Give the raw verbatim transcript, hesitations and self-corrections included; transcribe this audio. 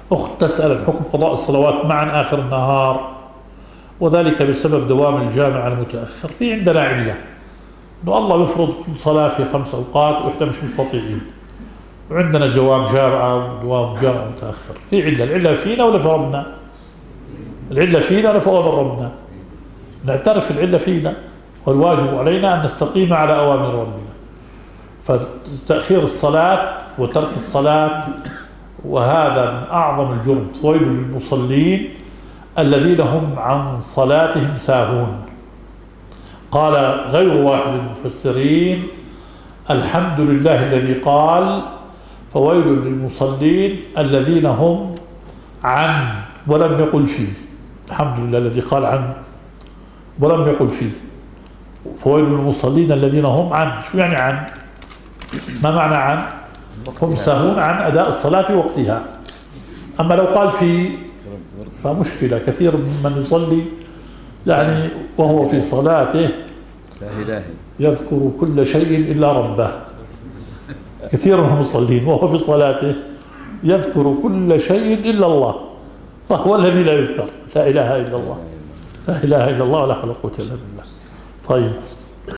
أخت تسأل عن حكم قضاء الصلوات معا آخر النهار، وذلك بسبب دوام الجامع المتأخر. في عندنا علة إنه الله بيفرض كل صلاة في خمس أوقات وإحنا مش مستطيعين، وعندنا جواب جامعة ودوام جامع متأخر. في علة، العلة فينا ولا في ربنا؟ العلة فينا ولا في أوامر ربنا؟ نعترف العلة فينا، والواجب علينا أن نستقيم على أوامر ربنا. فتأخير الصلاة وترك الصلاة وهذا من أعظم الجرم. ويل للمصلين الذين هم عن صلاتهم ساهون. قال غير واحد من المفسرين الحمد لله الذي قال فويل للمصلين الذين هم عن ولم يقل فيه. الحمد لله الذي قال عن ولم يقل فيه. فويل للمصلين الذين هم عن، شو يعني عن؟ ما معنى عن؟ هم ساهون عن أداء الصلاة في وقتها. أما لو قال في فمشكلة. كثير من يصلي يعني وهو في صلاته يذكر كل شيء إلا ربه. كثير من المصلين وهو في صلاته يذكر كل شيء إلا الله، فهو الذي لا يذكر. لا إله إلا الله، لا إله إلا الله ولا حول ولا قوة إلا بالله. طيب.